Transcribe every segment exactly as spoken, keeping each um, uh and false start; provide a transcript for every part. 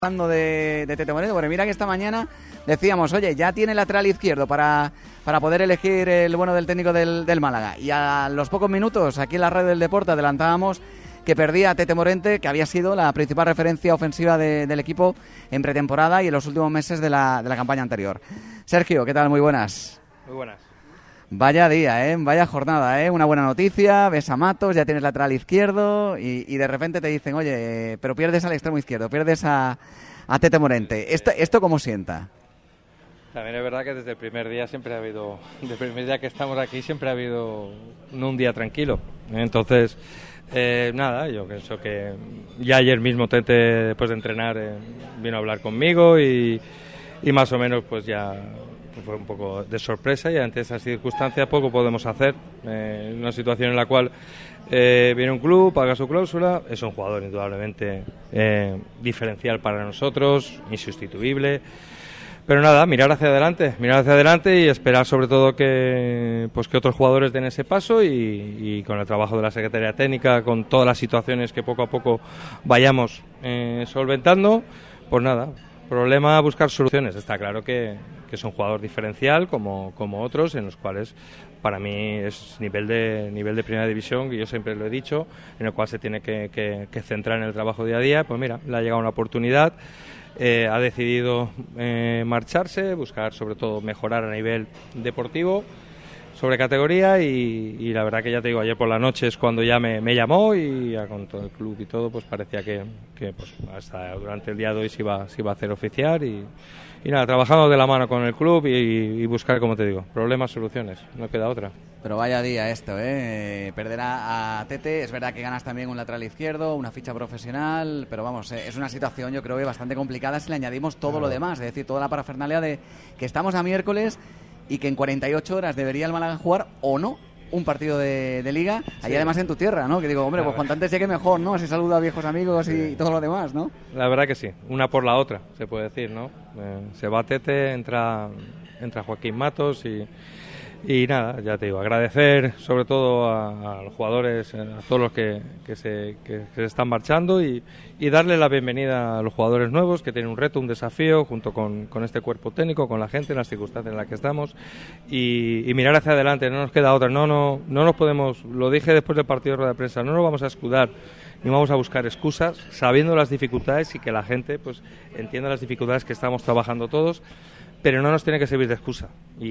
Hablando de, de Tete Morente, porque mira que esta mañana decíamos, oye, ya tiene lateral izquierdo para, para poder elegir el bueno del técnico del, del Málaga. Y a los pocos minutos, aquí en la red del deporte, adelantábamos que perdía a Tete Morente, que había sido la principal referencia ofensiva de, del equipo en pretemporada y en los últimos meses de la, de la campaña anterior. Sergio, ¿qué tal? Muy buenas. Muy buenas. Vaya día, ¿eh? Vaya jornada, ¿eh? Una buena noticia, ves a Matos, ya tienes lateral izquierdo y, y de repente te dicen, oye, pero pierdes al extremo izquierdo, pierdes a, a Tete Morente. ¿Esto, ¿Esto cómo sienta? También es verdad que desde el primer día siempre ha habido, desde el primer día que estamos aquí siempre ha habido no un día tranquilo. Entonces, eh, nada, yo pienso que ya ayer mismo Tete, después de entrenar, eh, vino a hablar conmigo y, y más o menos pues ya... fue un poco de sorpresa y ante esas circunstancias poco podemos hacer. Eh, una situación en la cual eh, viene un club, paga su cláusula, es un jugador indudablemente eh, diferencial para nosotros, insustituible, pero nada, mirar hacia adelante, mirar hacia adelante y esperar sobre todo que pues que otros jugadores den ese paso y, y con el trabajo de la Secretaría Técnica, con todas las situaciones que poco a poco vayamos eh, solventando, pues nada, problema buscar soluciones. Está claro que, que es un jugador diferencial como, como otros, en los cuales para mí es nivel de nivel de primera división, que yo siempre lo he dicho, en el cual se tiene que, que, que centrar en el trabajo día a día. Pues mira, le ha llegado una oportunidad, eh, ha decidido eh, marcharse, buscar sobre todo mejorar a nivel deportivo, sobre categoría y, y la verdad que ya te digo, ayer por la noche es cuando ya me, me llamó y ya con todo el club y todo, pues parecía que, que pues hasta durante el día de hoy se iba, se iba a hacer oficial y, y nada, trabajando de la mano con el club y, y buscar, como te digo, problemas, soluciones, no queda otra. Pero vaya día esto, ¿eh? Perder a, a Tete, es verdad que ganas también un lateral izquierdo, una ficha profesional, pero vamos, eh, es una situación yo creo que bastante complicada si le añadimos todo claro. Lo demás, es decir, toda la parafernalia de que estamos a miércoles y que en cuarenta y ocho horas debería el Málaga jugar o no un partido de, de Liga, sí. Ahí además en tu tierra, ¿no? Que digo, hombre, pues cuanto antes llegue mejor, ¿no? Así saluda a viejos amigos y, sí. y todo lo demás, ¿no? La verdad que sí, una por la otra, se puede decir, ¿no? Eh, se va Tete, entra, entra Joaquín Matos y... Y nada, ya te digo, agradecer sobre todo a, a los jugadores, a todos los que, que, se, que, que se están marchando y, y darle la bienvenida a los jugadores nuevos que tienen un reto, un desafío junto con, con este cuerpo técnico, con la gente, en las circunstancias en las que estamos y, y mirar hacia adelante, no nos queda otra, no, no, no nos podemos, lo dije después del partido de rueda de prensa, no nos vamos a escudar ni vamos a buscar excusas, sabiendo las dificultades y que la gente pues entienda las dificultades que estamos trabajando todos, pero no nos tiene que servir de excusa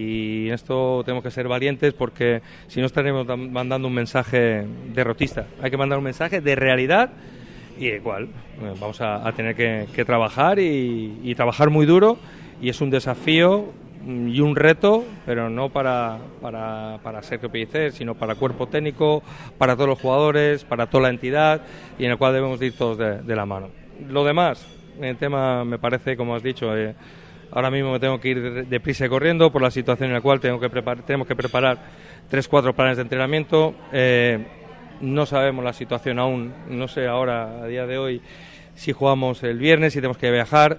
y en esto tenemos que ser valientes porque si no estaremos mandando un mensaje derrotista, hay que mandar un mensaje de realidad y igual vamos a, a tener que, que trabajar y, y trabajar muy duro y es un desafío y un reto, pero no para, para, para Sergio Pellicer, sino para el cuerpo técnico, para todos los jugadores, para toda la entidad y en el cual debemos ir todos de, de la mano. Lo demás, el tema me parece, como has dicho, eh, ahora mismo me tengo que ir deprisa y corriendo por la situación en la cual tengo que preparar, tenemos que preparar tres, cuatro planes de entrenamiento. Eh, no sabemos la situación aún, no sé ahora, a día de hoy, si jugamos el viernes, si tenemos que viajar.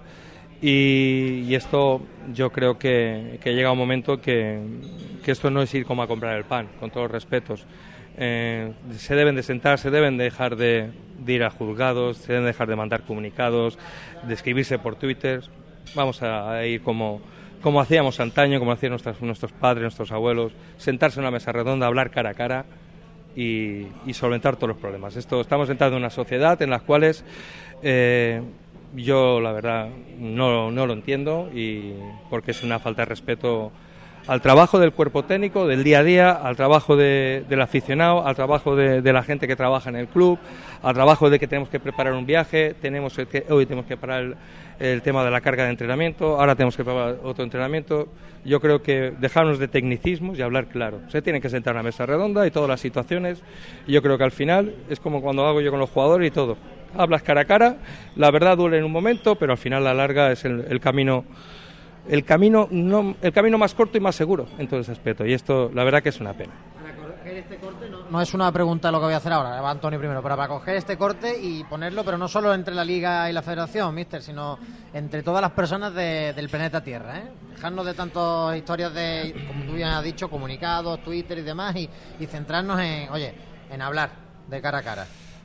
Y, y esto yo creo que, que llega un momento que, que esto no es ir como a comprar el pan, con todos los respetos. Eh, se deben de sentar, se deben de dejar de, de ir a juzgados, se deben de dejar de mandar comunicados, de escribirse por Twitter. Vamos a, a ir como, como hacíamos antaño, como hacían nuestros, nuestros padres, nuestros abuelos, sentarse en una mesa redonda, hablar cara a cara y, y solventar todos los problemas. Esto, estamos entrando en una sociedad en las cuales eh, yo la verdad no, no lo entiendo y porque es una falta de respeto al trabajo del cuerpo técnico, del día a día, al trabajo de, del aficionado, al trabajo de, de la gente que trabaja en el club, al trabajo de que tenemos que preparar un viaje, tenemos que, hoy tenemos que preparar el, el tema de la carga de entrenamiento, ahora tenemos que preparar otro entrenamiento. Yo creo que dejarnos de tecnicismos y hablar claro. Se tienen que sentar en una mesa redonda y todas las situaciones. Y yo creo que al final es como cuando hago yo con los jugadores y todo. Hablas cara a cara, la verdad duele en un momento, pero al final la larga es el, el camino... El camino, no, el camino más corto y más seguro en todo ese aspecto y esto la verdad que es una pena. Para coger este corte no, no es una pregunta lo que voy a hacer ahora, va Antonio primero, pero para coger este corte y ponerlo, pero no solo entre la Liga y la Federación, mister, sino entre todas las personas de, del planeta Tierra, ¿eh? Dejarnos de tantas historias de, como tú bien has dicho, comunicados, Twitter y demás y, y centrarnos en, oye, en hablar de cara a cara.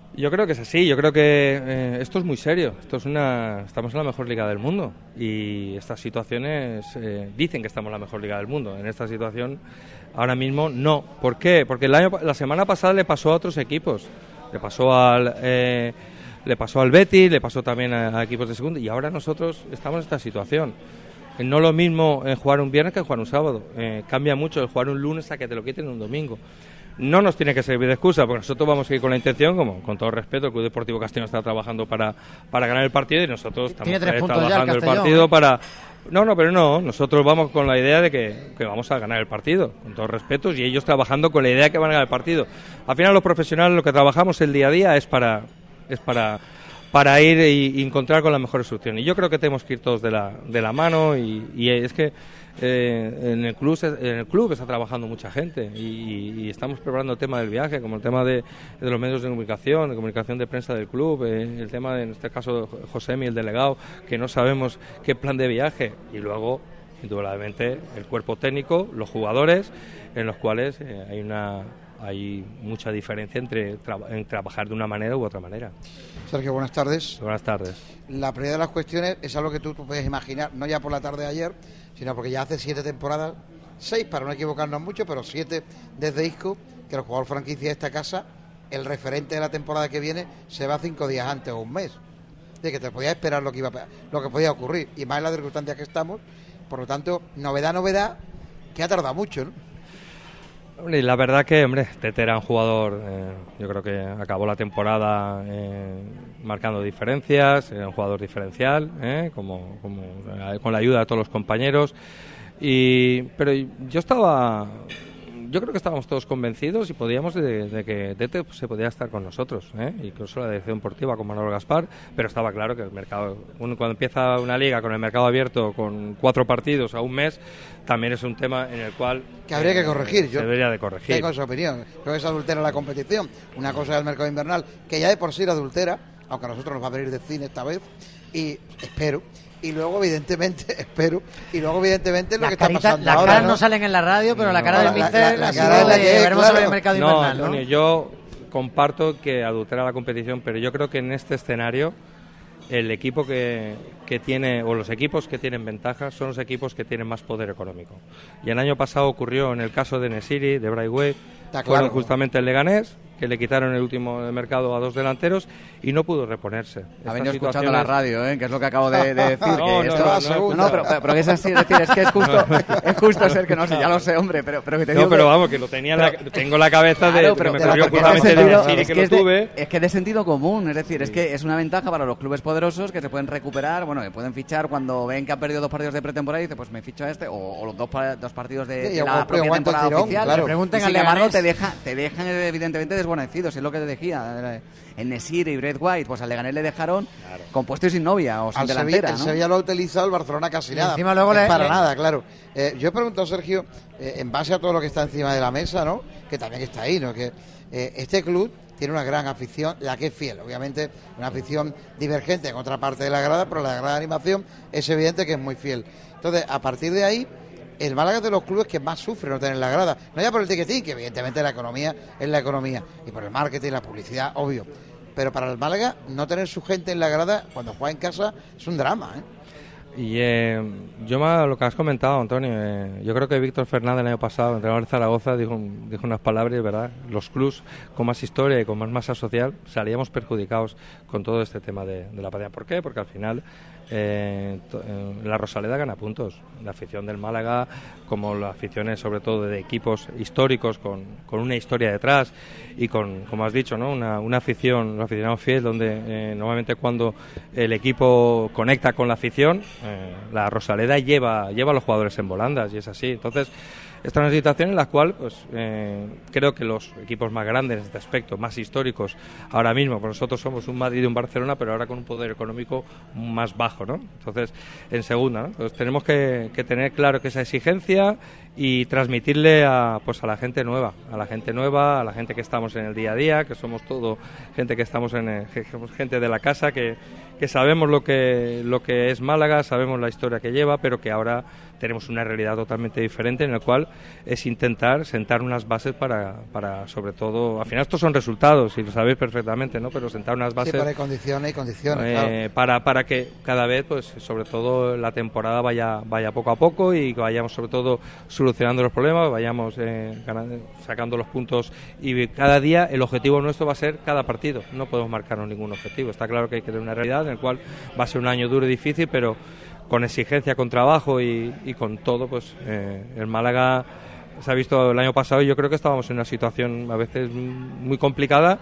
Yo creo que es así, yo creo que eh, esto es muy serio, esto es una, estamos en la mejor liga del mundo y estas situaciones eh, dicen que estamos en la mejor liga del mundo, en esta situación ahora mismo no. ¿Por qué? Porque el año, la semana pasada le pasó a otros equipos, le pasó al, eh, le pasó al Betis, le pasó también a, a equipos de segunda y ahora nosotros estamos en esta situación. No lo mismo eh, jugar un viernes que jugar un sábado, eh, cambia mucho el jugar un lunes a que te lo quiten un domingo. No nos tiene que servir de excusa, porque nosotros vamos a ir con la intención, como con todo respeto, el Club Deportivo Castellón está trabajando para, para ganar el partido y nosotros estamos eh, trabajando el, el partido ¿eh? para... No, no, pero no, nosotros vamos con la idea de que, que vamos a ganar el partido, con todos respetos, y ellos trabajando con la idea de que van a ganar el partido. Al final los profesionales lo que trabajamos el día a día es para... Es para para ir y, y encontrar con la mejor solución. Y yo creo que tenemos que ir todos de la, de la mano y, y es que eh, en, el club, en el club está trabajando mucha gente y, y estamos preparando el tema del viaje, como el tema de, de los medios de comunicación, de comunicación de prensa del club, eh, el tema de, en este caso, Josemi, el delegado, que no sabemos qué plan de viaje. Y luego, indudablemente, el cuerpo técnico, los jugadores, en los cuales eh, hay una... hay mucha diferencia entre, tra- en trabajar de una manera u otra manera. Sergio, buenas tardes. Buenas tardes. La primera de las cuestiones es algo que tú, tú puedes imaginar, no ya por la tarde de ayer, sino porque ya hace siete temporadas, seis para no equivocarnos mucho, pero siete desde Isco, que el jugador franquicia de esta casa, el referente de la temporada que viene, se va cinco días antes o un mes. De que te podías esperar lo que iba a, lo que podía ocurrir, y más en las circunstancias que estamos. Por lo tanto, novedad, novedad, que ha tardado mucho, ¿no? Y la verdad que, hombre, Tete era un jugador, eh, yo creo que acabó la temporada eh, marcando diferencias, era un jugador diferencial, eh, como, como eh, con la ayuda de todos los compañeros. Y, pero yo estaba, yo creo que estábamos todos convencidos y podíamos de, de que Tete pues, se podía estar con nosotros, ¿eh? Incluso la dirección deportiva con Manolo Gaspar, pero estaba claro que el mercado, uno, cuando empieza una liga con el mercado abierto con cuatro partidos a un mes, también es un tema en el cual que habría que corregir. Eh, yo se debería de corregir. Tengo esa opinión. Creo que se adultera la competición. Una cosa es el mercado invernal, que ya de por sí la adultera, aunque a nosotros nos va a venir de cine esta vez, y espero. Y luego, evidentemente, espero, y luego, evidentemente, lo las que está carita, pasando las ahora. caras ¿no? no salen en la radio, pero no, la cara del la, míster, la, la, la cara de es la que es, veremos claro. sobre el mercado no, invernal, ¿no? Antonio, yo comparto que adultera la competición, pero yo creo que en este escenario el equipo que, que tiene, o los equipos que tienen ventaja, son los equipos que tienen más poder económico. Y el año pasado ocurrió en el caso de Nesiri, de Braithwaite, Está fueron claro. justamente el Leganés, que le quitaron el último del mercado a dos delanteros y no pudo reponerse. Ha venido escuchando la radio, ¿eh? Que es lo que acabo de, de decir. No, que no, esto, no, no, no, pero, pero que es así, es decir, es que es justo, es justo ser que no sé, ya lo sé, hombre, pero, pero que te digo No, pero que, vamos, que lo tenía en la, tengo la cabeza de, claro, que me pero ocurrió porque justamente es de de sentido- Nesiri, es que que lo es de- tuve. es que de sentido común, es decir, es que es una ventaja para los clubes poderosos que se pueden recuperar, bueno, que pueden fichar cuando ven que han perdido dos partidos de pretemporada y dicen, pues me ficho a este, o, o los dos, pa- dos partidos de, Sí, de y la aguanta- propia aguanta el temporada tirón, oficial. claro. Y Pregunten sin al embargo, Leganés. te deja, te dejan evidentemente desguarnecidos, es lo que te decía. En Nesiri y Braithwaite, pues al Leganés le dejaron con puesto y sin novia o sin Al Sevilla, delantera, el ¿no? Sevilla lo ha utilizado, el Barcelona casi Y nada. encima luego Es le- para le- nada, claro. Eh, yo he preguntado, Sergio, eh, en base a todo lo que está encima de la mesa, ¿no? Que también está ahí, ¿no? Que eh, este club tiene una gran afición, la que es fiel, obviamente una afición divergente en otra parte de la grada, pero la grada de animación es evidente que es muy fiel. Entonces, a partir de ahí, el Málaga es de los clubes que más sufre no tener la grada. No ya por el ticketing, que evidentemente la economía es la economía, y por el marketing, la publicidad, obvio. Pero para el Málaga, no tener su gente en la grada cuando juega en casa es un drama, ¿eh? Y eh, yo me, lo que has comentado, Antonio, eh, yo creo que Víctor Fernández el año pasado, entrenador de Zaragoza, dijo, un- dijo unas palabras, ¿verdad? Los clubs con más historia y con más masa social salíamos perjudicados con todo este tema de, de la pandemia. ¿Por qué? Porque al final eh, to- eh, la Rosaleda gana puntos. La afición del Málaga, como las aficiones sobre todo de equipos históricos con, con una historia detrás y con, como has dicho, ¿no? una, una afición, un aficionado fiel, donde eh, normalmente cuando el equipo conecta con la afición, eh, la Rosaleda lleva, lleva a los jugadores en volandas y es así. Entonces, esta es una situación en la cual pues, eh, creo que los equipos más grandes en este aspecto, más históricos, ahora mismo, pues nosotros somos un Madrid y un Barcelona, pero ahora con un poder económico más bajo, ¿no? Entonces, en segunda, ¿no? Entonces, tenemos que, que tener claro que esa exigencia y transmitirle a, pues, a la gente nueva, a la gente nueva, a la gente que estamos en el día a día, que somos todo gente que estamos en eh, que somos gente de la casa, que, que sabemos lo que, lo que es Málaga, sabemos la historia que lleva, pero que ahora tenemos una realidad totalmente diferente en la cual cual es intentar sentar unas bases para, para sobre todo, al final estos son resultados y lo sabéis perfectamente, ¿no? Pero sentar unas bases sí, para condiciones y condiciones, eh, claro. para, para que cada vez, pues sobre todo la temporada vaya vaya poco a poco y que vayamos sobre todo solucionando los problemas, vayamos eh, ganando, sacando los puntos, y cada día el objetivo nuestro va a ser cada partido, no podemos marcarnos ningún objetivo. Está claro que hay que tener una realidad en el cual va a ser un año duro y difícil, pero con exigencia, con trabajo y, y con todo, pues eh, el Málaga se ha visto el año pasado y yo creo que estábamos en una situación a veces muy complicada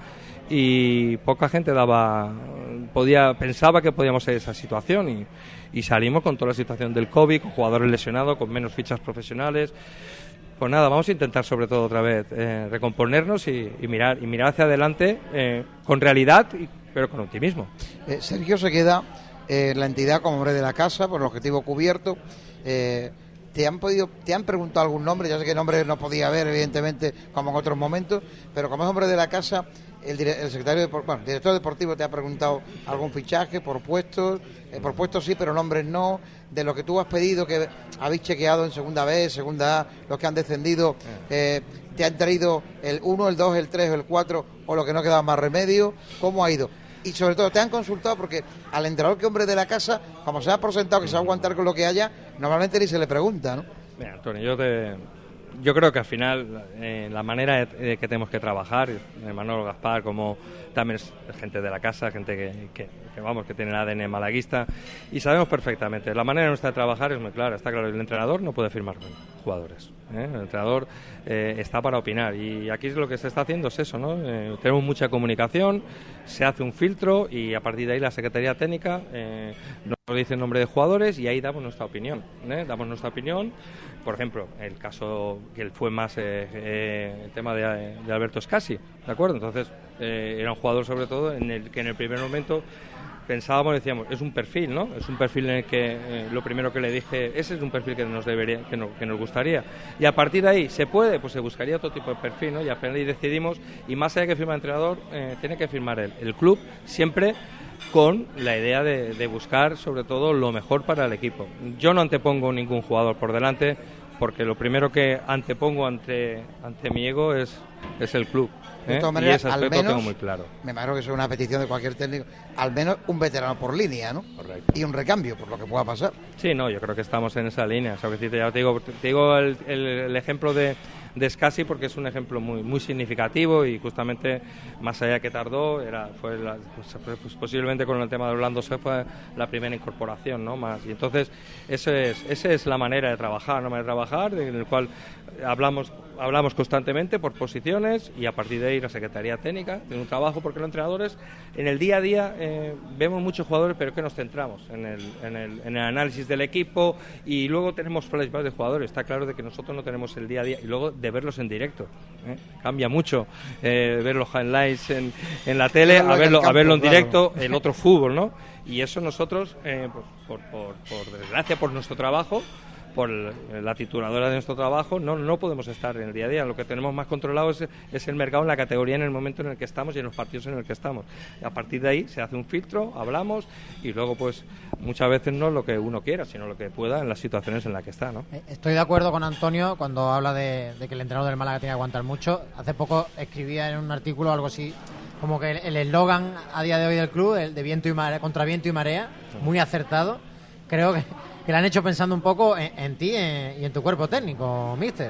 y poca gente daba podía pensaba que podíamos ser esa situación y, y salimos con toda la situación del COVID, con jugadores lesionados, con menos fichas profesionales. Pues nada, vamos a intentar sobre todo otra vez eh, recomponernos y, y mirar y mirar hacia adelante eh, con realidad, y, pero con optimismo. Eh, Sergio se queda en eh, la entidad como hombre de la casa por el objetivo cubierto. Eh, ¿Te han podido, te han preguntado algún nombre? Ya sé que nombre no podía haber, evidentemente, como en otros momentos, pero como es hombre de la casa, el, dire, el secretario, de, bueno, el director deportivo te ha preguntado algún fichaje por puestos, eh, por puestos sí, pero nombres no, de lo que tú has pedido, que habéis chequeado en segunda B, segunda A, los que han descendido, eh, te han traído el uno, el dos, el tres o el cuatro, o lo que no quedaba más remedio. ¿Cómo ha ido? Y sobre todo te han consultado, porque al entrenador que hombre de la casa, como se da por sentado que se va a aguantar con lo que haya, normalmente ni se le pregunta, ¿no? Mira, Antonio, yo te, yo creo que al final eh, la manera de, de que tenemos que trabajar, de Manolo Gaspar, como también es gente de la casa, gente que, que, que vamos, que tiene el A D N malaguista, y sabemos perfectamente, la manera nuestra de trabajar es muy clara. Está claro, el entrenador no puede firmar con jugadores, ¿eh? El entrenador eh, está para opinar, y aquí lo que se está haciendo es eso, ¿no? Eh, tenemos mucha comunicación, se hace un filtro y a partir de ahí la Secretaría Técnica eh, nos dice el nombre de jugadores y ahí damos nuestra opinión, ¿eh? Damos nuestra opinión. Por ejemplo, el caso que fue más eh, eh, el tema de, de Alberto Scassi, ¿de acuerdo? Entonces eh, era un jugador sobre todo en el que en el primer momento pensábamos, decíamos, es un perfil, ¿no? Es un perfil en el que eh, lo primero que le dije, ese es un perfil que nos debería, que, no, que nos gustaría. Y a partir de ahí, ¿se puede? Pues se buscaría otro tipo de perfil, ¿no? Y apenas y decidimos, y más allá de que firma el entrenador, eh, tiene que firmar él. El club siempre con la idea de, de buscar sobre todo lo mejor para el equipo. Yo no antepongo ningún jugador por delante, porque lo primero que antepongo ante, ante mi ego es, es el club. ¿Eh? De todas maneras, y ese aspecto al menos, lo tengo muy claro. Me imagino que eso es una petición de cualquier técnico, al menos un veterano por línea, ¿no? Correcto. Y un recambio, por lo que pueda pasar. Sí, no, yo creo que estamos en esa línea. O sea, que ya te digo, te digo el, el, el ejemplo de, de Scassi porque es un ejemplo muy muy significativo y justamente más allá que tardó, era fue la, pues, pues, posiblemente con el tema de Orlando se fue la primera incorporación, ¿no? Más. Y entonces, eso es, esa es la manera de trabajar, ¿no? De trabajar, en el cual hablamos hablamos constantemente por posiciones y a partir de ahí la Secretaría Técnica tiene un trabajo, porque los entrenadores en el día a día eh, vemos muchos jugadores, pero que nos centramos en el, en, el, en el análisis del equipo y luego tenemos flashbacks de jugadores. Está claro de que nosotros no tenemos el día a día y luego de verlos en directo, ¿eh? Cambia mucho eh, ver los highlights en, en la tele a verlo, campo, a verlo en directo, claro. El otro fútbol, ¿no? Y eso nosotros eh, pues, por, por, por desgracia, por nuestro trabajo, por la tituladora de nuestro trabajo, no no podemos estar en el día a día. Lo que tenemos más controlado es, es el mercado en la categoría, en el momento en el que estamos y en los partidos en el que estamos. Y a partir de ahí se hace un filtro, hablamos y luego pues muchas veces no lo que uno quiera, sino lo que pueda en las situaciones en las que está, ¿no? Estoy de acuerdo con Antonio cuando habla de, de que el entrenador del Málaga tiene que aguantar mucho. Hace poco escribía en un artículo algo así como que el eslogan a día de hoy del club, el de viento y marea, contra viento y marea, muy acertado. Creo que que le han hecho pensando un poco en, en ti en, y en tu cuerpo técnico, míster.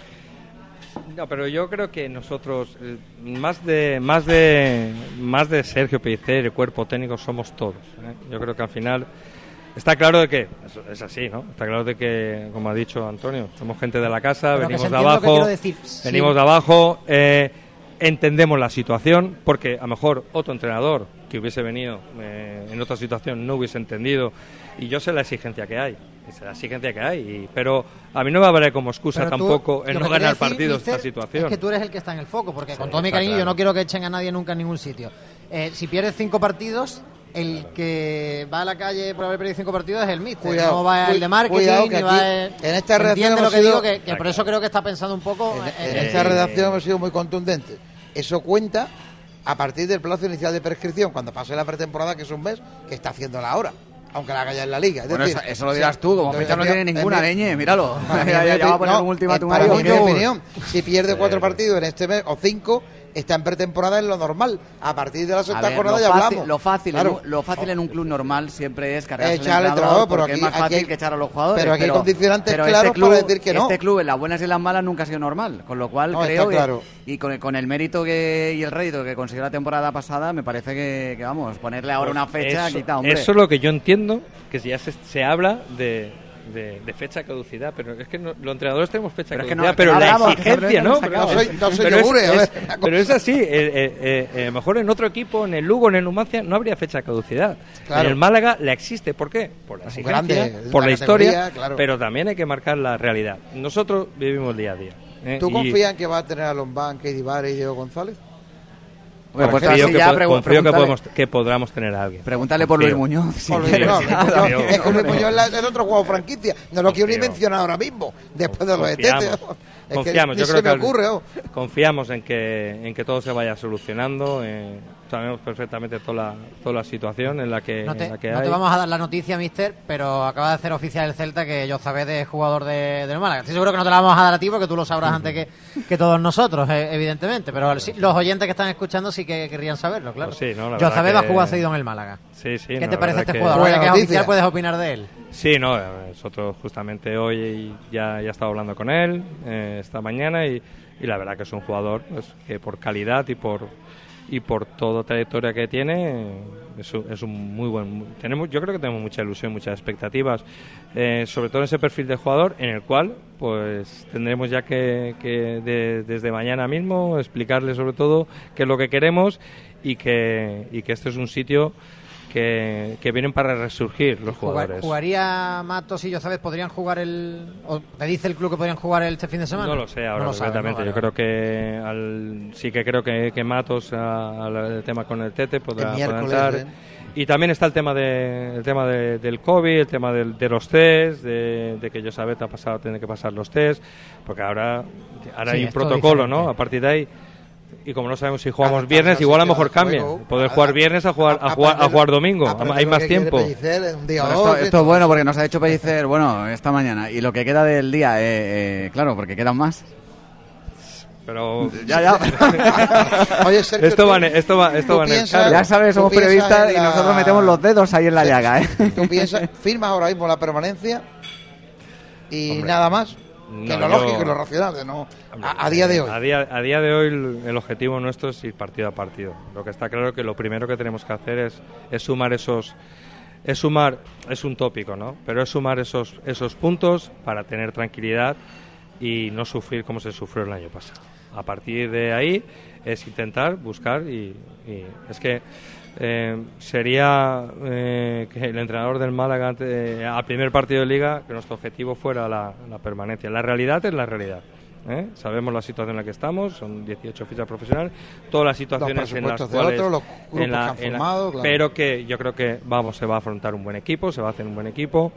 No, pero yo creo que nosotros, eh, más de más de más de Sergio Pellicer, el cuerpo técnico, somos todos, ¿eh? Yo creo que al final está claro de que es, es así, ¿no? Está claro de que, como ha dicho Antonio, somos gente de la casa, pero venimos de abajo, decir, venimos sí. de abajo, eh, entendemos la situación, porque a lo mejor otro entrenador que hubiese venido eh, en otra situación no hubiese entendido. Y yo sé la exigencia que hay, es la exigencia que hay, y, pero a mí no me va a valer como excusa tú, tampoco en no ganar partidos esta situación. Es que tú eres el que está en el foco, porque sí, con todo mi cariño claro. Yo no quiero que echen a nadie nunca en ningún sitio. Eh, si pierdes cinco partidos, el claro. que va a la calle por haber perdido cinco partidos es el míster, cuidado, no va el de marketing, cuidado, ni va el... En esta redacción entiende lo que sido... digo, que, que por eso creo que está pensando un poco... En, en, en esta en, redacción hemos sido muy contundentes. Eso cuenta a partir del plazo inicial de prescripción, cuando pase la pretemporada, que es un mes, que está haciéndola ahora. aunque la haga ya en la Liga. Es Bueno, decir, eso, eso lo dirás tú, como entonces, fecha no en mi- tiene en ninguna, mi- Leñe, míralo. Para mí, ya, ya, en ya mi- va a poner no, un ultimátum para ahí, mí, ¿o en qué? mi opinión, si pierde cuatro Eh, partidos en este mes o cinco, está en pretemporada, es lo normal. A partir de la A sexta ver, jornada lo ya fácil, hablamos. lo fácil, Claro. en un, lo fácil en un club normal siempre es cargarse al Echarle entrenador, trabajo, pero porque aquí- es más aquí fácil hay- que echar a los jugadores. pero aquí hay condicionantes pero claros este club, para decir que no. Este club en las buenas y en las malas nunca ha sido normal, con lo cual No, está creo que, claro. y con el, con el mérito que, y el rédito que consiguió la temporada pasada, me parece que, que vamos, ponerle ahora una fecha, Pues eso, quita, hombre. eso es lo que yo entiendo, que si ya se, se habla de, de, de fecha de caducidad, pero es que no, los entrenadores tenemos fecha de Pero es que caducidad, no- pero no la hablamos, que exigencia, siempre ¿no? nos Pero, sacamos. No soy- no soy pero es- yogur, a ver, es- una cosa. pero es así, eh, eh, eh, eh, mejor en otro equipo, en el Lugo, en el Numancia, no habría fecha de caducidad. Claro. En el Málaga la existe, ¿por qué? Por la Es un exigencia, grande, es por una la historia, categoría, claro. pero también hay que marcar la realidad. Nosotros vivimos día a día. ¿eh? ¿Tú Y- confías en que va a tener a Lombán, Keidi Vare y Diego González? Hombre, pues confío así que, ya po- pregu- confío que, pregúntale- podemos, que podamos tener a alguien. Pregúntale por Confío. Luis Muñoz. si Por Luis quieres. Muñoz, Luis Confío. Muñoz. Es que Luis Muñoz es la- el otro juego franquicia. No lo quiero ni Confío. mencionar ahora mismo, después de los Confiamos. etetes. Es Confiamos, que yo ni creo se me que ocurre. oh. confiamos en que en que todo se vaya solucionando. eh, sabemos perfectamente toda la, toda la situación en la que, No te, en la que no hay. te vamos a dar la noticia, mister, pero acaba de hacer oficial el Celta que Jozabed es jugador de, del Málaga. Estoy seguro que no te la vamos a dar a ti porque tú lo sabrás antes que, que todos nosotros, eh, evidentemente. Pero sí, los oyentes que están escuchando sí que querrían saberlo, claro. Pues sí, ¿no? La verdad Jozabed va a que- jugar cedido en el Málaga. Sí, sí, ¿Qué no, te la parece verdad este que- jugador? Buena Ahora que es noticia. oficial puedes opinar de él. Sí, no, eh, nosotros justamente hoy ya, ya he estado hablando con él eh, esta mañana y, y la verdad que es un jugador pues, que por calidad y por y por toda trayectoria que tiene eh, es un, es un muy buen tenemos yo creo que tenemos mucha ilusión, muchas expectativas eh, sobre todo en ese perfil de jugador en el cual pues tendremos ya que, que de- desde mañana mismo explicarle sobre todo qué es lo que queremos y que y que este es un sitio que, que vienen para resurgir los Jugar- jugadores. ¿Jugaría Matos y Jozabed? ¿Podrían jugar el...? ¿O te dice el club que podrían jugar el este fin de semana? No lo sé ahora No lo sabes, completamente. ¿no? Yo creo que al, sí que creo que, que Matos a- al el tema con el Tete podrá, El podrá miércoles, entrar. ¿eh? Y también está el tema de el tema de- del COVID, el tema del- de los test, de, de que Jozabed ha pasado, tiene que pasar los test, porque ahora, ahora Sí, hay un es todo protocolo, diferente. ¿no? A partir de ahí. Y como no sabemos si jugamos Cada viernes, casa igual a lo se mejor queda cambia. juego. Poder jugar viernes a jugar a, jugar, a jugar domingo. Aprende Hay lo más que quiere tiempo. Pellicer en un día Bueno, o esto, dos, esto es bueno porque nos ha hecho Pellicer, bueno, esta mañana. Y lo que queda del día, eh, eh, claro, porque quedan más. Pero Ya, ya. Oye, Sergio, esto tú- va en, esto va, esto tú va en el piensas- carro. Ya sabes, somos ¿Tú piensas periodistas en y la- nosotros metemos los dedos ahí en la llaga, ¿eh? ¿Tú piensas, firmas ahora mismo la permanencia y Hombre, nada más? no, que lo yo- lógico y lo racional, de no a, a día de hoy. A día, a día de hoy el, el objetivo nuestro es ir partido a partido. Lo que está claro que lo primero que tenemos que hacer es, es sumar esos es sumar es un tópico, ¿no? Pero es sumar esos esos puntos para tener tranquilidad y no sufrir como se sufrió el año pasado. A partir de ahí es intentar buscar y, y es que eh, sería eh, que el entrenador del Málaga ante- eh, al primer partido de Liga que nuestro objetivo fuera la, la permanencia. La realidad es la realidad. ¿eh? Sabemos la situación en la que estamos, son dieciocho fichas profesionales, todas las situaciones en las presupuestos de cuales otros, los grupos en la- que han en la- formado, claro. pero que yo creo que vamos se va a afrontar un buen equipo, se va a hacer un buen equipo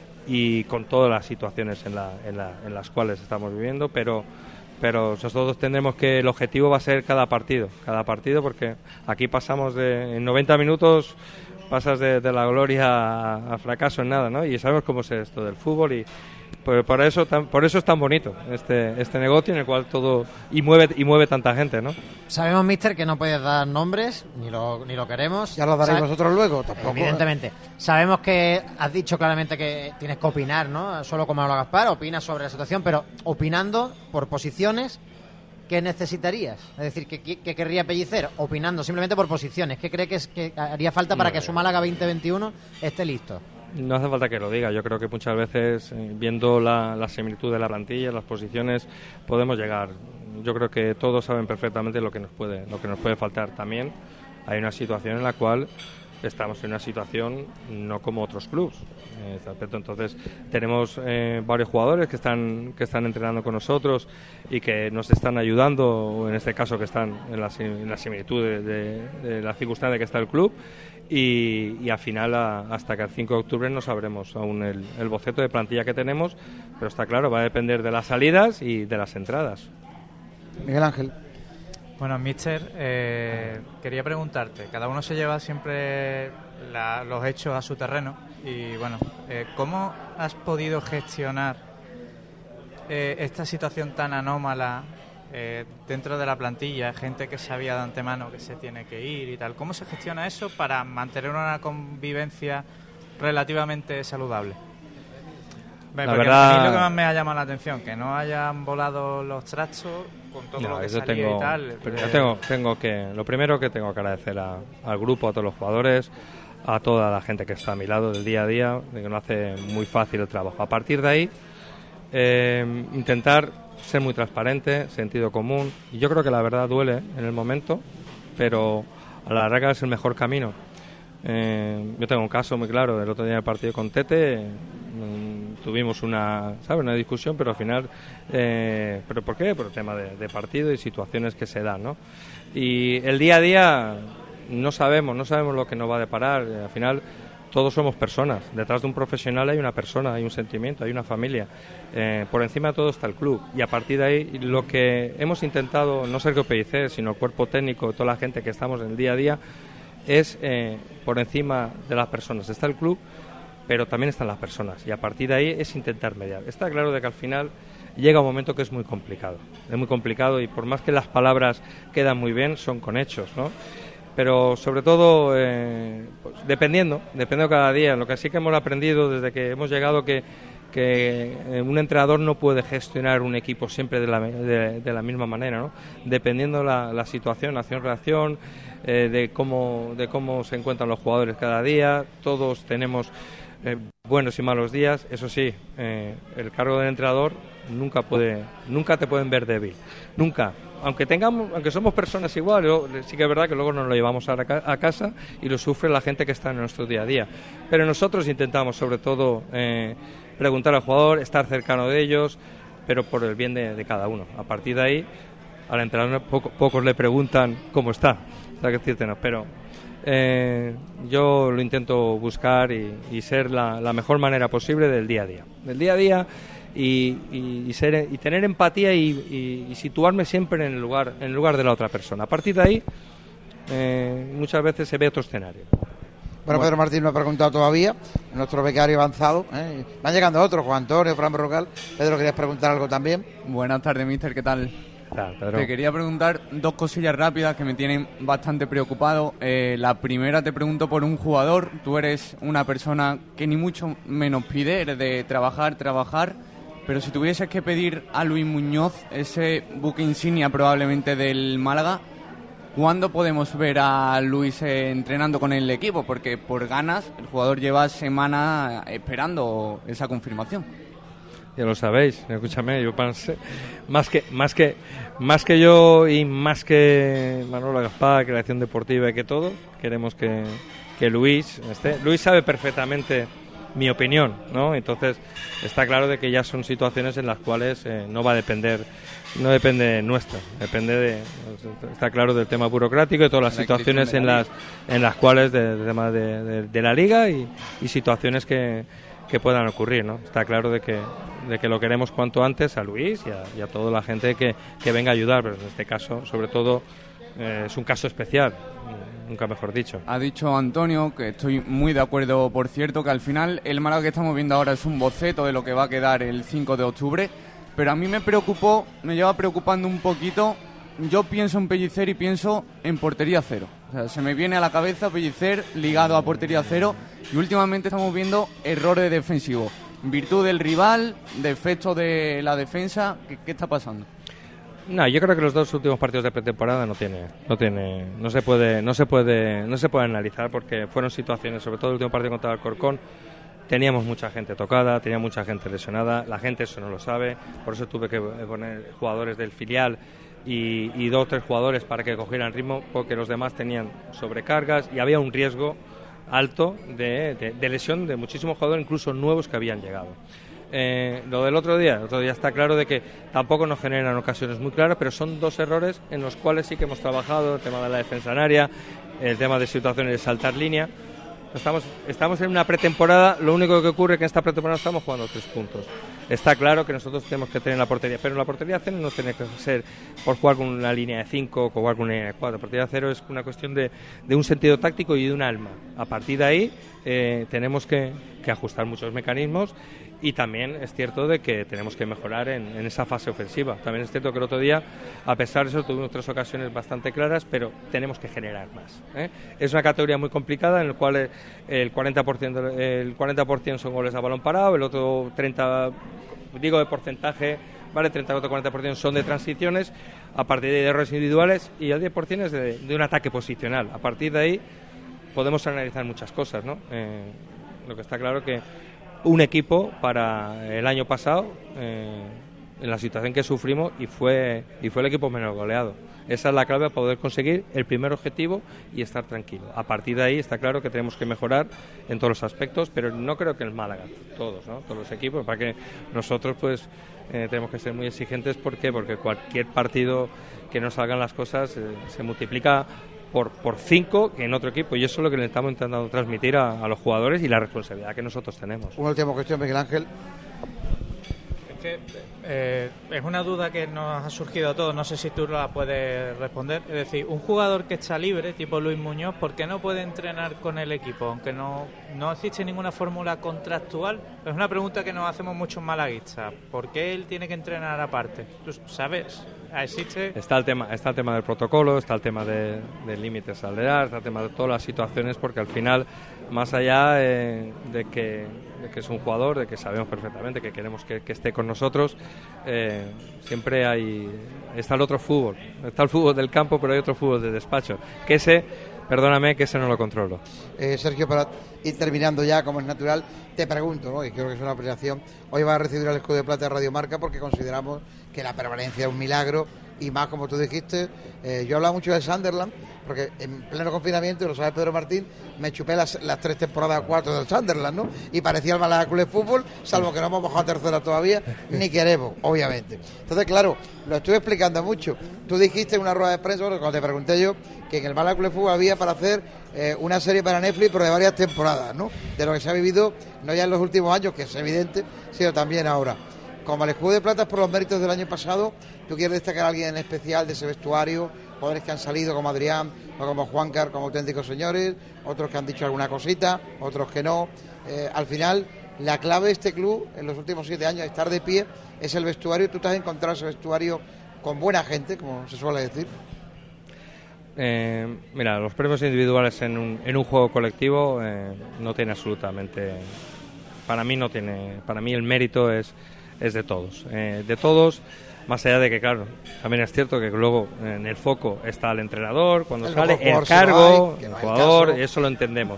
y con todas las situaciones en, la, en, la- en las cuales estamos viviendo, pero pero nosotros tendremos que el objetivo va a ser cada partido, cada partido porque aquí pasamos de en noventa minutos pasas de, de la gloria a, a fracaso en nada, ¿no? Y sabemos cómo es esto del fútbol y por, por eso tan- por eso es tan bonito este este negocio en el cual todo y mueve y mueve tanta gente, ¿no? Sabemos, mister, que no puedes dar nombres, ni lo, ni lo queremos. Ya lo daréis Sa- vosotros luego, tampoco. Evidentemente. Sabemos que has dicho claramente que tienes que opinar, ¿no? Solo como habla Gaspar, opinas sobre la situación, pero opinando por posiciones, ¿qué necesitarías? Es decir, ¿qué, qué, qué querría Pellicer? Opinando simplemente por posiciones. ¿Qué cree que, es, que haría falta para que su Málaga veinte veintiuno esté listo? No hace falta que lo diga. Yo creo que muchas veces, eh, viendo la, la similitud de la plantilla, las posiciones, podemos llegar. Yo creo que todos saben perfectamente lo que nos puede, lo que nos puede faltar. También hay una situación en la cual estamos en una situación no como otros clubes. En este aspecto. Entonces tenemos eh, varios jugadores que están que están entrenando con nosotros y que nos están ayudando, o en este caso que están en la, sim- en la similitud de, de- de la circunstancia que está el club. Y, y al final, a- hasta que el cinco de octubre no sabremos aún el, el boceto de plantilla que tenemos, pero está claro, va a depender de las salidas y de las entradas. Miguel Ángel. Bueno, mister, eh, quería preguntarte, cada uno se lleva siempre la- los hechos a su terreno Y bueno, eh, ¿cómo has podido gestionar eh, esta situación tan anómala eh, dentro de la plantilla? Gente que sabía de antemano que se tiene que ir y tal. ¿Cómo se gestiona eso para mantener una convivencia relativamente saludable? Porque La verdad, a mí lo que más me ha llamado la atención, que no hayan volado los trastos con todo no, lo que eso salía tengo, y tal. pero Eh, yo tengo, tengo que, lo primero que tengo que agradecer a, al grupo, a todos los jugadores, a toda la gente que está a mi lado del día a día, de que nos hace muy fácil el trabajo. A partir de ahí, eh, intentar ser muy transparente, sentido común, y yo creo que la verdad duele en el momento, pero a la larga es el mejor camino. Eh, yo tengo un caso muy claro, el otro día en el partido con Tete, mmm, tuvimos una, ¿sabe? una discusión, pero al final, eh, ¿pero por qué? Por el tema de, de partido y situaciones que se dan, ¿no? Y el día a día no sabemos, no sabemos lo que nos va a deparar. Al final todos somos personas, detrás de un profesional hay una persona, hay un sentimiento, hay una familia, eh, por encima de todo está el club, y a partir de ahí lo que hemos intentado, no Sergio Pellicer, sino el cuerpo técnico, toda la gente que estamos en el día a día, es eh, por encima de las personas está el club, pero también están las personas, y a partir de ahí es intentar mediar. Está claro de que al final llega un momento que es muy complicado, es muy complicado, y por más que las palabras quedan muy bien, son con hechos, ¿no? Pero sobre todo, eh, pues, dependiendo, dependiendo cada día. Lo que sí que hemos aprendido desde que hemos llegado que, que eh, un entrenador no puede gestionar un equipo siempre de la, de, de la misma manera, ¿no? Dependiendo la, la situación, acción-reacción, eh, de cómo de cómo se encuentran los jugadores cada día. Todos tenemos eh, buenos y malos días. Eso sí, eh, el cargo del entrenador nunca puede, nunca te pueden ver débil, nunca. Aunque tengamos, aunque somos personas iguales, sí que es verdad que luego nos lo llevamos a, la, a casa y lo sufre la gente que está en nuestro día a día. Pero nosotros intentamos, sobre todo, eh, preguntar al jugador, estar cercano de ellos, pero por el bien de, de cada uno. A partir de ahí, al entrenador poco, pocos le preguntan cómo está, o sea, que decirte no, pero eh, yo lo intento buscar y, y ser la, la mejor manera posible del día a día. Del día a día. Y, y, y, ser, y tener empatía y, y, y situarme siempre en el lugar en el lugar de la otra persona. A partir de ahí, eh, muchas veces se ve otro escenario. Bueno, bueno, Pedro Martín no ha preguntado todavía, nuestro becario avanzado. ¿eh? Van llegando otros, Juan Antonio, Fran Berrocal. Pedro, ¿querías preguntar algo también? Buenas tardes, mister, ¿qué tal? ¿Qué tal, Pedro? Te quería preguntar dos cosillas rápidas que me tienen bastante preocupado. Eh, la primera, te pregunto por un jugador. Tú eres una persona que ni mucho menos pide, eres de trabajar, trabajar. Pero si tuvieses que pedir a Luis Muñoz, ese buque insignia probablemente del Málaga, ¿cuándo podemos ver a Luis eh, entrenando con el equipo? Porque por ganas el jugador lleva semanas esperando esa confirmación. Ya lo sabéis, escúchame, yo pensé, más que más que más que yo y más que Manolo Gaspar, creación deportiva y que todos, queremos que, que Luis esté. Luis sabe perfectamente mi opinión, ¿no? Entonces está claro de que ya son situaciones en las cuales eh, no va a depender, no depende nuestra, depende de, está claro del tema burocrático y todas las situaciones en las en las cuales del de tema de, de, de la liga y, y situaciones que, que puedan ocurrir, ¿no? Está claro de que de que lo queremos cuanto antes a Luis y a, y a toda la gente que, que venga a ayudar, pero en este caso, sobre todo, eh, es un caso especial. Nunca mejor dicho. Ha dicho Antonio, que estoy muy de acuerdo, por cierto, que al final el Málaga que estamos viendo ahora es un boceto de lo que va a quedar el cinco de octubre, pero a mí me preocupó, me lleva preocupando un poquito. Yo pienso en Pellicer y pienso en portería cero. O sea, se me viene a la cabeza Pellicer ligado a portería cero y últimamente estamos viendo errores defensivos. Virtud del rival, defecto de la defensa, ¿qué, qué está pasando? No, yo creo que los dos últimos partidos de pretemporada no tiene, no tiene, no se puede, no se puede, no se puede analizar porque fueron situaciones, sobre todo el último partido contra el Alcorcón, teníamos mucha gente tocada, tenía mucha gente lesionada, la gente eso no lo sabe, por eso tuve que poner jugadores del filial y, y dos o tres jugadores para que cogieran ritmo, porque los demás tenían sobrecargas y había un riesgo alto de, de, de lesión de muchísimos jugadores, incluso nuevos que habían llegado. Eh, lo del otro día, el otro día está claro de que tampoco nos generan ocasiones muy claras, pero son dos errores en los cuales sí que hemos trabajado, el tema de la defensa en área, el tema de situaciones de saltar línea. Estamos, estamos en una pretemporada, lo único que ocurre es que en esta pretemporada estamos jugando tres puntos. Está claro que nosotros tenemos que tener la portería, pero la portería cero no tiene que ser por jugar con una línea de cinco o jugar con una línea de cuatro. La portería cero es una cuestión de, de un sentido táctico y de un alma. A partir de ahí eh, tenemos que, que ajustar muchos mecanismos, y también es cierto de que tenemos que mejorar en, en esa fase ofensiva. También es cierto que el otro día, a pesar de eso, tuvimos tres ocasiones bastante claras, pero tenemos que generar más, ¿eh? Es una categoría muy complicada en la cual el cuarenta por ciento, el cuarenta por ciento son goles a balón parado, el otro treinta por ciento, digo de porcentaje, vale, treinta y cuatro a cuarenta por ciento son de transiciones, a partir de errores individuales, y el diez por ciento es de, de un ataque posicional. A partir de ahí podemos analizar muchas cosas, ¿no? Eh, lo que está claro que un equipo para el año pasado, eh, en la situación que sufrimos, y fue y fue el equipo menos goleado. Esa es la clave para poder conseguir el primer objetivo y estar tranquilo. A partir de ahí está claro que tenemos que mejorar en todos los aspectos, pero no creo que el Málaga, todos, ¿no? Todos los equipos, para que nosotros pues eh, tenemos que ser muy exigentes. ¿Por qué? Porque cualquier partido que no salgan las cosas eh, se multiplica por por cinco en otro equipo, y eso es lo que le estamos intentando transmitir a, a los jugadores y la responsabilidad que nosotros tenemos. Una última cuestión, Miguel Ángel. Es que eh, es una duda que nos ha surgido a todos, no sé si tú la puedes responder. Es decir, un jugador que está libre, tipo Luis Muñoz, ¿por qué no puede entrenar con el equipo? Aunque no, no existe ninguna fórmula contractual. Es una pregunta que nos hacemos muchos malaguistas. ¿Por qué él tiene que entrenar aparte? ¿Tú sabes? ¿Existe? Está el tema, está el tema del protocolo, está el tema de, de límites salariales, está el tema de todas las situaciones, porque al final, más allá eh, de, que, de que es un jugador, de que sabemos perfectamente que queremos que, que esté con nosotros, eh, siempre hay está el otro fútbol, está el fútbol del campo, pero hay otro fútbol de despacho, que ese, perdóname, que ese no lo controlo. Eh, Sergio, para ir terminando ya, como es natural, te pregunto, ¿no? Y creo que es una apreciación, hoy vas a recibir el escudo de plata de Radio Marca porque consideramos que la permanencia es un milagro, y más como tú dijiste. Eh, yo he hablado mucho de Sunderland porque en pleno confinamiento, y lo sabe Pedro Martín, me chupé las, las tres temporadas, cuatro del Sunderland, ¿no? Y parecía el Málaga Club de Fútbol, salvo que no hemos bajado a tercera todavía, ni queremos, obviamente. Entonces, claro, lo estuve explicando mucho. Tú dijiste en una rueda de prensa, cuando te pregunté yo, que en el Málaga Club de Fútbol había para hacer eh, una serie para Netflix, pero de varias temporadas, ¿no? De lo que se ha vivido, no ya en los últimos años, que es evidente, sino también ahora. Como el escudo de plata es por los méritos del año pasado, ¿tú quieres destacar a alguien en especial de ese vestuario? Jugadores que han salido como Adrián o como Juancar, como auténticos señores, otros que han dicho alguna cosita, otros que no. Eh, al final, la clave de este club en los últimos siete años, estar de pie, es el vestuario. Tú te has encontrado ese vestuario con buena gente, como se suele decir. Eh, mira, los premios individuales en un, en un juego colectivo eh, no tiene absolutamente, para mí no tiene, para mí el mérito es es de todos, eh, de todos, más allá de que, claro, también es cierto que luego en el foco está el entrenador, cuando el sale, el cargo, el jugador, y eso lo entendemos.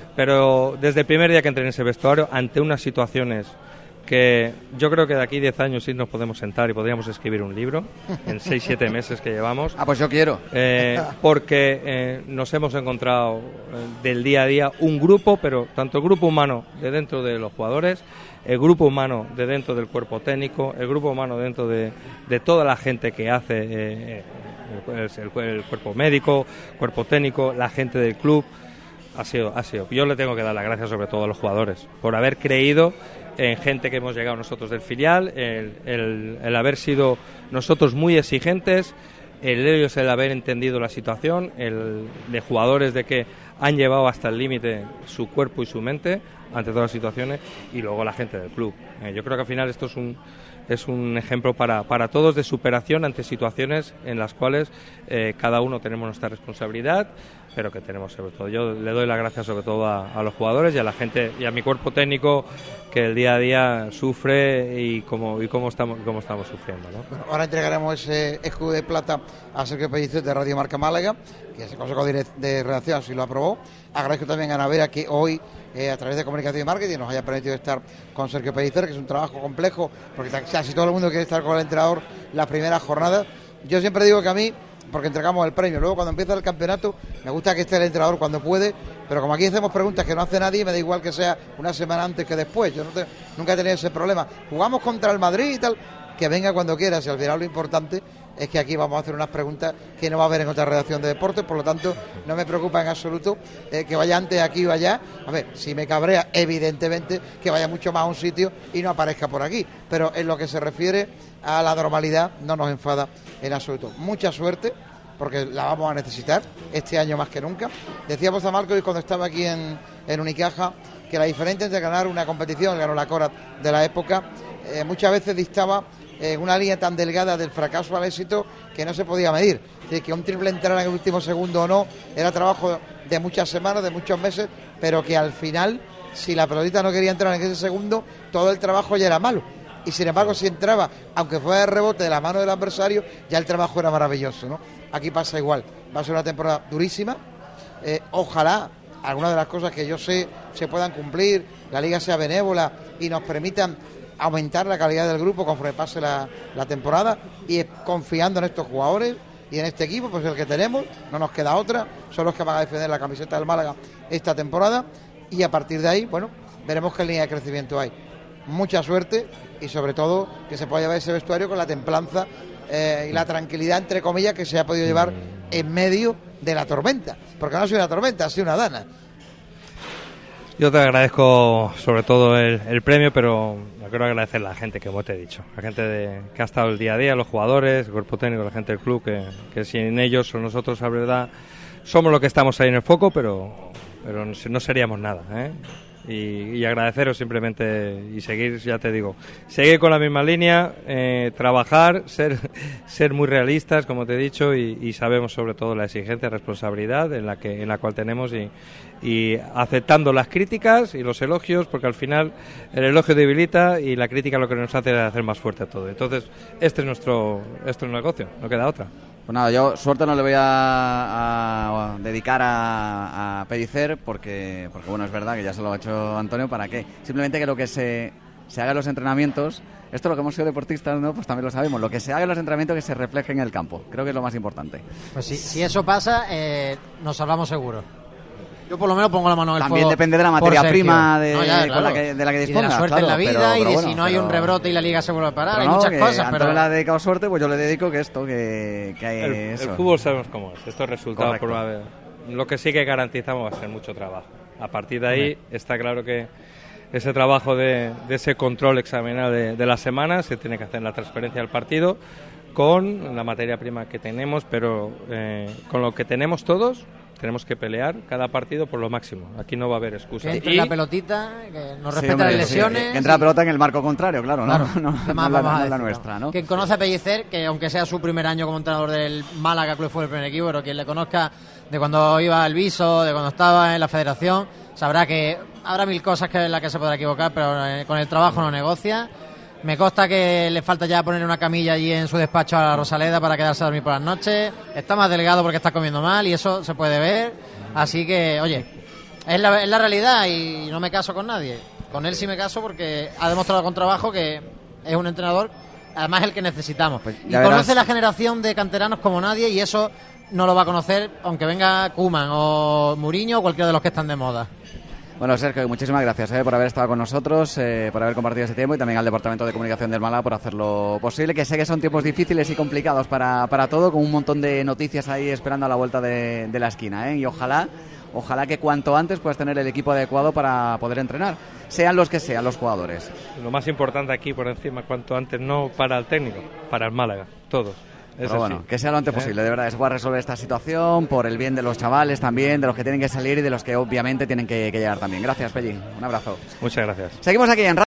Pero desde el primer día que entré en ese vestuario, ante unas situaciones que yo creo que de aquí diez años sí nos podemos sentar y podríamos escribir un libro, en seis siete meses que llevamos. Ah, pues yo quiero. Eh, porque eh, nos hemos encontrado eh, del día a día un grupo, pero tanto el grupo humano de dentro de los jugadores, el grupo humano de dentro del cuerpo técnico, el grupo humano dentro de, de toda la gente que hace eh, el, el, el cuerpo médico, cuerpo técnico, la gente del club. Ha sido, ha sido. Yo le tengo que dar las gracias sobre todo a los jugadores por haber creído en gente que hemos llegado nosotros del filial, el, el, el haber sido nosotros muy exigentes, el ellos el haber entendido la situación, el de jugadores de que han llevado hasta el límite su cuerpo y su mente ante todas las situaciones, y luego la gente del club. Eh, yo creo que al final esto es un es un ejemplo para, para todos de superación ante situaciones en las cuales eh, cada uno tenemos nuestra responsabilidad, pero que tenemos sobre todo. Yo le doy las gracias sobre todo a, a los jugadores y a la gente y a mi cuerpo técnico que el día a día sufre y cómo y cómo estamos cómo estamos sufriendo, ¿no? Bueno, ahora entregaremos ese escudo de plata a Sergio Pellicer de Radio Marca Málaga, que ese consejo de redacción así lo aprobó. Agradezco también a Navera que hoy eh, a través de Comunicación y Marketing nos haya permitido estar con Sergio Pellicer, que es un trabajo complejo porque casi todo el mundo quiere estar con el entrenador las primeras jornadas. Yo siempre digo que a mí, porque entregamos el premio, luego cuando empieza el campeonato me gusta que esté el entrenador cuando puede, pero como aquí hacemos preguntas que no hace nadie, me da igual que sea una semana antes que después. Yo no te, nunca he tenido ese problema. Jugamos contra el Madrid y tal, que venga cuando quiera. Si al final lo importante es que aquí vamos a hacer unas preguntas que no va a haber en otra redacción de deportes, por lo tanto no me preocupa en absoluto eh, que vaya antes aquí o allá. A ver, si me cabrea, evidentemente que vaya mucho más a un sitio y no aparezca por aquí, pero en lo que se refiere a la normalidad no nos enfada en absoluto. Mucha suerte, porque la vamos a necesitar este año más que nunca. Decíamos a Marco y cuando estaba aquí en, en Unicaja que la diferencia entre ganar una competición, ganó la Cora de la época, eh, muchas veces distaba en una línea tan delgada del fracaso al éxito que no se podía medir. Es decir, que un triple entrara en el último segundo o no era trabajo de muchas semanas, de muchos meses, pero que al final, si la pelotita no quería entrar en ese segundo, todo el trabajo ya era malo. Y sin embargo, si entraba, aunque fuera de rebote de la mano del adversario, ya el trabajo era maravilloso, ¿no? Aquí pasa igual. Va a ser una temporada durísima. Eh, ojalá algunas de las cosas que yo sé se puedan cumplir, la liga sea benévola y nos permitan aumentar la calidad del grupo conforme pase la, la temporada, y confiando en estos jugadores y en este equipo, pues el que tenemos, no nos queda otra, son los que van a defender la camiseta del Málaga esta temporada, y a partir de ahí, bueno, veremos qué línea de crecimiento hay. Mucha suerte y sobre todo que se pueda llevar ese vestuario con la templanza eh, y la tranquilidad, entre comillas, que se ha podido llevar en medio de la tormenta, porque no ha sido una tormenta, ha sido una dana. Yo te agradezco sobre todo el, el premio, pero quiero agradecer a la gente, que como te he dicho, la gente de, que ha estado el día a día, los jugadores, el cuerpo técnico, la gente del club, que, que sin ellos o nosotros, la verdad, somos los que estamos ahí en el foco, pero, pero no seríamos nada, ¿eh? Y, y agradeceros simplemente y seguir, ya te digo, seguir con la misma línea, eh, trabajar, ser ser muy realistas, como te he dicho, y, y sabemos sobre todo la exigencia y responsabilidad en la que en la cual tenemos, y, y aceptando las críticas y los elogios, porque al final el elogio debilita y la crítica lo que nos hace es hacer más fuerte a todo. Entonces, este es nuestro, este es nuestro negocio, no queda otra. Pues nada, yo suerte no le voy a, a dedicar a, a Pellicer porque, porque, bueno, es verdad que ya se lo ha hecho Antonio, ¿para qué? Simplemente que lo que se, se haga en los entrenamientos, esto lo que hemos sido deportistas, ¿no? Pues también lo sabemos, lo que se haga en los entrenamientos que se refleje en el campo, creo que es lo más importante. Pues si, si eso pasa, eh, nos salvamos seguro. Yo por lo menos pongo la mano en el También fuego. depende de la materia prima de, no, ya, claro. con la que, de la que disponga. Y de la suerte claro, en la vida, pero, y de pero bueno, si no hay pero... un rebrote y la liga se vuelve a parar, pero hay no, muchas que cosas. Antonio Pero le ha dedicado suerte, pues yo le dedico que esto, que, que hay el, eso. El fútbol sabemos cómo es, estos resultados Correcto. por una vez. Lo que sí que garantizamos va a ser mucho trabajo. A partir de ahí está claro que ese trabajo de, de ese control examinado de, de la semana se tiene que hacer en la transferencia del partido con la materia prima que tenemos, pero eh, con lo que tenemos todos tenemos que pelear cada partido por lo máximo. Aquí no va a haber excusa. que entre y la pelotita, que nos Sí, respeta hombre, las sí, lesiones. que, que entre la pelota en el marco contrario, claro, Claro, no, no, ¿qué más no, la, vamos a no decir, la no? nuestra, ¿no? Quien conoce a Pellicer, que aunque sea su primer año como entrenador del Málaga Club de Fútbol Primer Equipo, pero quien le conozca de cuando iba al Viso, de cuando estaba en la Federación, sabrá que habrá mil cosas que en las que se podrá equivocar, pero eh, con el trabajo no negocia. Me consta que le falta ya poner una camilla allí en su despacho a la Rosaleda para quedarse a dormir por las noches. Está más delgado porque está comiendo mal y eso se puede ver. Así que, oye, es la, es la realidad y no me caso con nadie. Con él sí me caso porque ha demostrado con trabajo que es un entrenador, además el que necesitamos. Pues y ya conoce verás. la generación de canteranos como nadie, y eso no lo va a conocer aunque venga Koeman o Mourinho o cualquiera de los que están de moda. Bueno, Sergio, muchísimas gracias eh, por haber estado con nosotros, eh, por haber compartido este tiempo, y también al Departamento de Comunicación del Málaga por hacerlo posible, que sé que son tiempos difíciles y complicados para, para todo, con un montón de noticias ahí esperando a la vuelta de, de la esquina, ¿eh? Y ojalá, ojalá que cuanto antes puedas tener el equipo adecuado para poder entrenar, sean los que sean los jugadores. Lo más importante aquí por encima, cuanto antes, no para el técnico, para el Málaga, todos. Pero Eso bueno, sí. que sea lo antes posible, de verdad, que se pueda resolver esta situación por el bien de los chavales también, de los que tienen que salir y de los que obviamente tienen que, que llegar también. Gracias, Pelli. Un abrazo. Muchas gracias. Seguimos aquí en